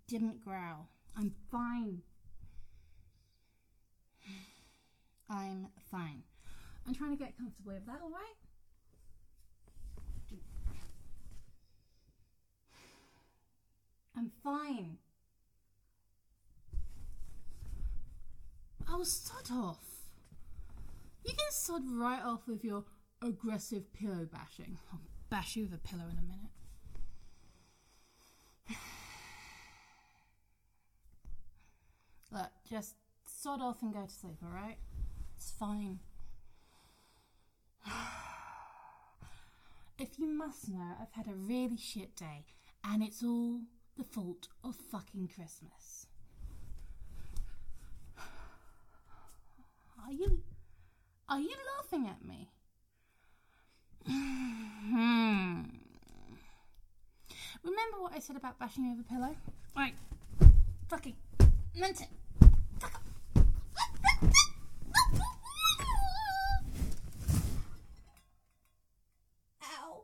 didn't growl. I'm fine. I'm fine. I'm trying to get comfortable with that, alright? I'm fine. Oh, sod off. You can sod right off with your aggressive pillow bashing. I'll bash you with a pillow in a minute. Look, just sod off and go to sleep, alright? It's fine. If you must know, I've had a really shit day, and it's all the fault of fucking Christmas. Are you laughing at me? Remember what I said about bashing over pillow? Right, fucking meant it. Fuck up. Ow.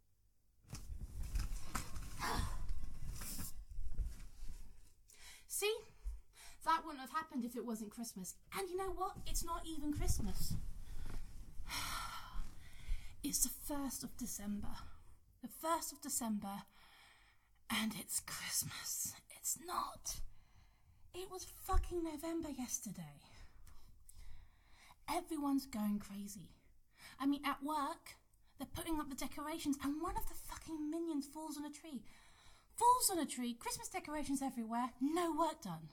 See? That wouldn't have happened if it wasn't Christmas. And you know what? It's not even Christmas. It's the 1st of December. The 1st of December. And it's Christmas. It's not. It was fucking November yesterday. Everyone's going crazy. I mean, at work, they're putting up the decorations and one of the fucking minions falls on a tree. Falls on a tree, Christmas decorations everywhere, no work done.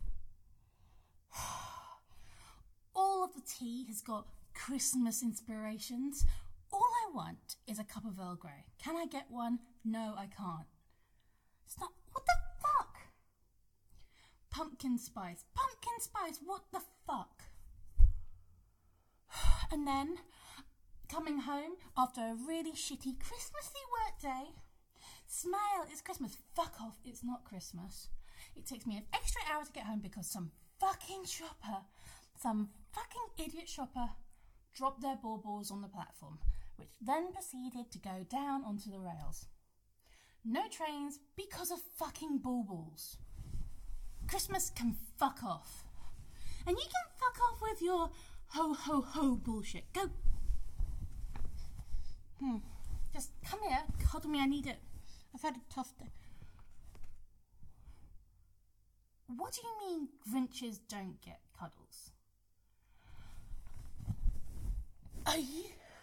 All of the tea has got Christmas inspirations. All I want is a cup of Earl Grey. Can I get one? No, I can't. It's not. What the fuck? Pumpkin spice. Pumpkin spice. What the fuck? And then, coming home after a really shitty Christmassy work day. Smile, it's Christmas. Fuck off, it's not Christmas. It takes me an extra hour to get home because some fucking idiot shopper dropped their baubles on the platform, which then proceeded to go down onto the rails. No trains because of fucking baubles. Christmas can fuck off. And you can fuck off with your ho ho ho bullshit. Go. Just come here, cuddle me, I need it. I've had a tough day. What do you mean Grinches don't get cuddles? Are you...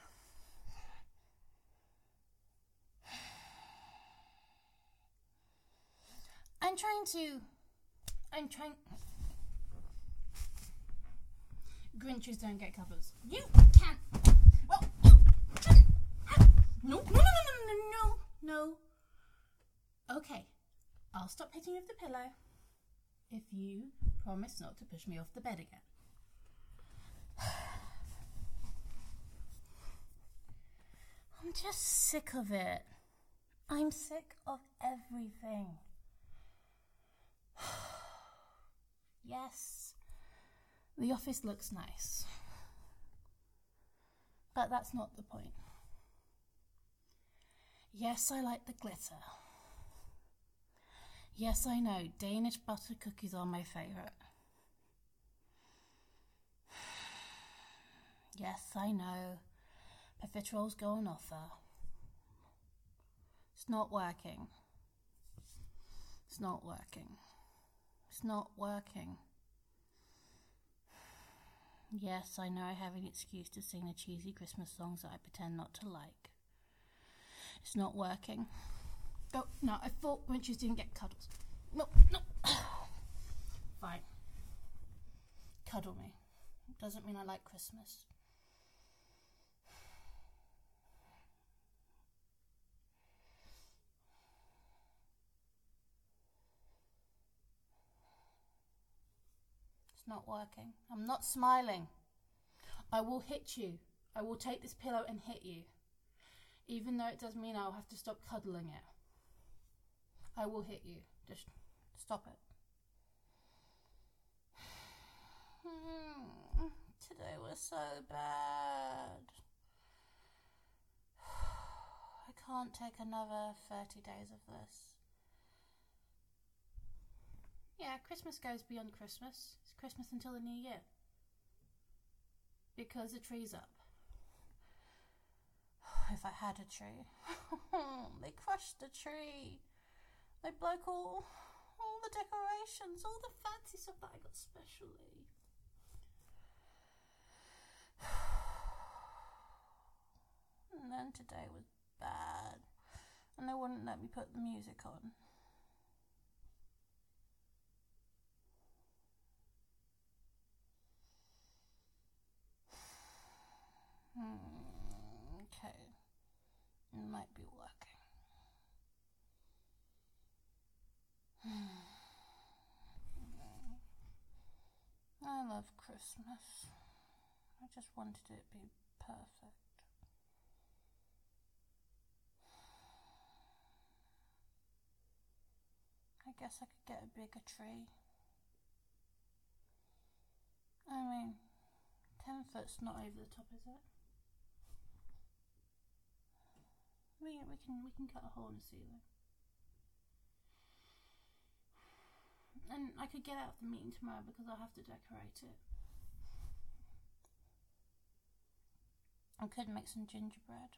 I'm trying... Grinches don't get cuddles. You can't... Well, you shouldn't have... No. Okay, I'll stop hitting you with the pillow if you promise not to push me off the bed again. I'm just sick of it. I'm sick of everything. Yes, the office looks nice, but that's not the point. Yes, I like the glitter. Yes, I know, Danish butter cookies are my favourite. Yes, I know, profiteroles go on offer. It's not working. It's not working. It's not working. Yes, I know I have an excuse to sing the cheesy Christmas songs that I pretend not to like. It's not working. Oh, no, I thought Grinches didn't get cuddles. No. Fine. Cuddle me. Doesn't mean I like Christmas. It's not working. I'm not smiling. I will hit you. I will take this pillow and hit you. Even though it does mean I'll have to stop cuddling it. I will hit you. Just stop it. Today was so bad. I can't take another 30 days of this. yeah, Christmas goes beyond Christmas. It's Christmas until the New Year. Because the tree's up. If I had a tree. They crushed the tree. They broke all the decorations, all the fancy stuff that I got specially. And then today was bad. And they wouldn't let me put the music on. Okay. It might be working. I love Christmas. I just wanted it to be perfect. I guess I could get a bigger tree. I mean, 10 foot's not over the top, is it? We can cut a hole in the ceiling. And I could get out of the meeting tomorrow because I'll have to decorate it. I could make some gingerbread.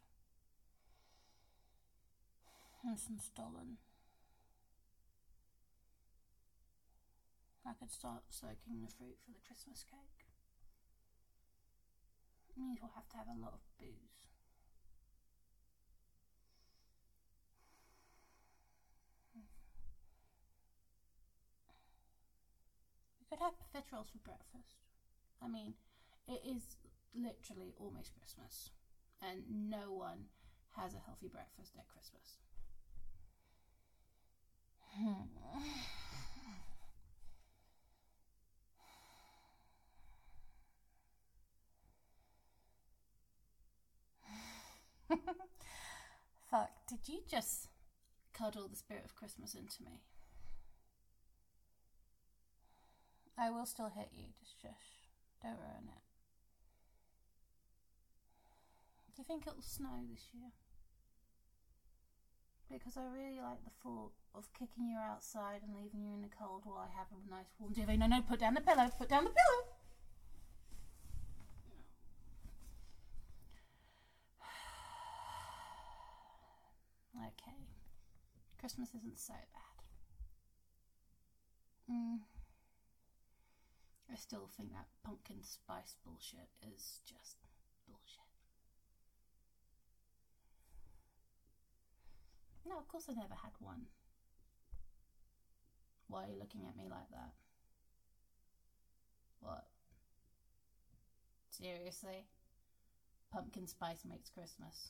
And some stollen. I could start soaking the fruit for the Christmas cake. It means we'll have to have a lot of booze. We could have profiteroles for breakfast. I mean, it is literally almost Christmas, and no one has a healthy breakfast at Christmas. Fuck, did you just cuddle the spirit of Christmas into me? I will still hit you, just shush. Don't ruin it. Do you think it'll snow this year? Because I really like the thought of kicking you outside and leaving you in the cold while I have a nice warm duvet. No, put down the pillow, put down the pillow! Okay. Christmas isn't so bad. I still think that pumpkin spice bullshit is just bullshit. No, of course I never had one. Why are you looking at me like that? What? Seriously? Pumpkin spice makes Christmas.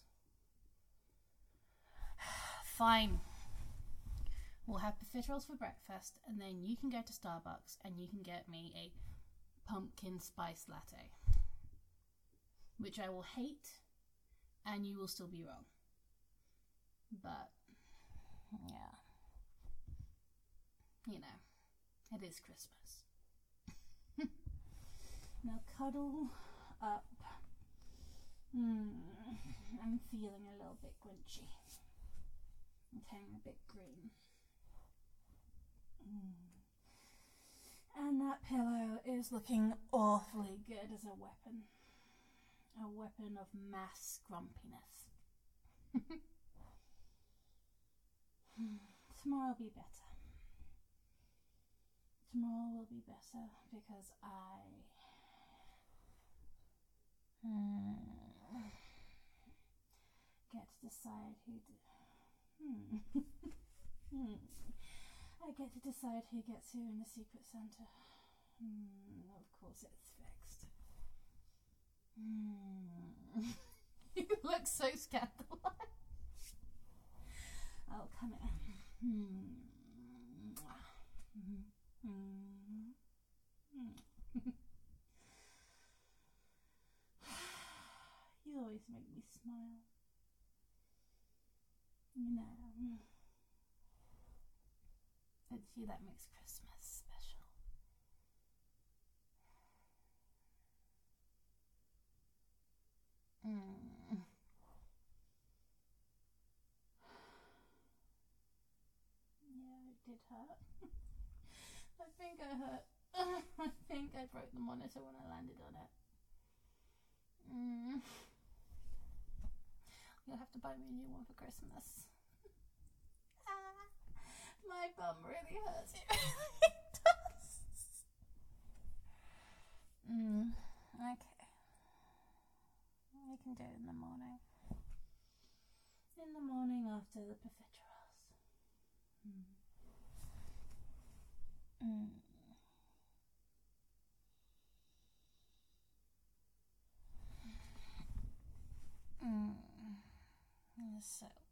Fine. We'll have profiteroles for breakfast, and then you can go to Starbucks and you can get me a pumpkin spice latte, which I will hate, and you will still be wrong. But yeah, you know, it is Christmas. Now cuddle up. I'm feeling a little bit grinchy. I'm turning a bit green. And that pillow is looking awfully good as a weapon. A weapon of mass grumpiness. Tomorrow will be better. Tomorrow will be better because I get to decide I get to decide who gets who in the secret Santa. Of course it's fixed. You look so scandalized. Oh, come here. You always make me smile. You know. It's you that makes Christmas special. Yeah, it did hurt. I think I hurt. I think I broke the monitor when I landed on it. You'll have to buy me a new one for Christmas. My bum really hurts. It really does. Okay. We can do it in the morning. In the morning after the profiteroles. So